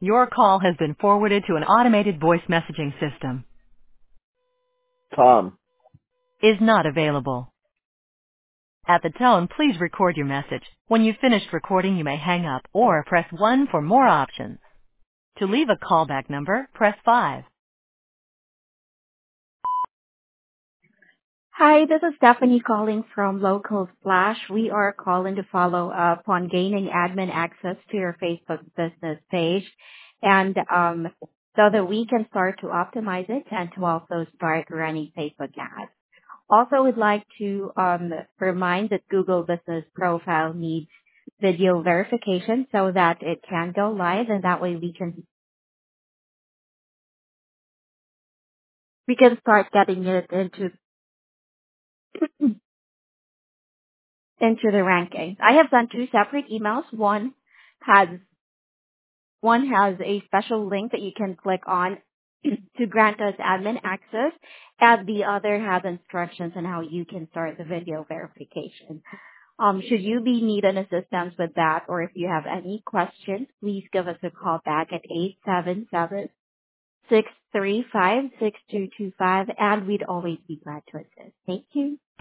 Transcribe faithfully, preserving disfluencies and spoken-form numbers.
Your call has been forwarded to an automated voice messaging system. Tom. Is not available. At the tone, please record your message. When you've finished recording, you may hang up or press one for more options. To leave a callback number, press five. Hi, this is Stephanie calling from Local Splash. We are calling to follow up on gaining admin access to your Facebook business page and um, so that we can start to optimize it and to also start running Facebook ads. Also, would like to um, remind that Google Business Profile needs video verification so that it can go live, and that way we can we can start getting it into into the rankings. I have sent two separate emails. One has one has a special link that you can click on to grant us admin access, and the other has instructions on how you can start the video verification. Um, should you be needing assistance with that, or if you have any questions, please give us a call back at eight seven seven, six three five, six two two five, and we'd always be glad to assist. Thank you.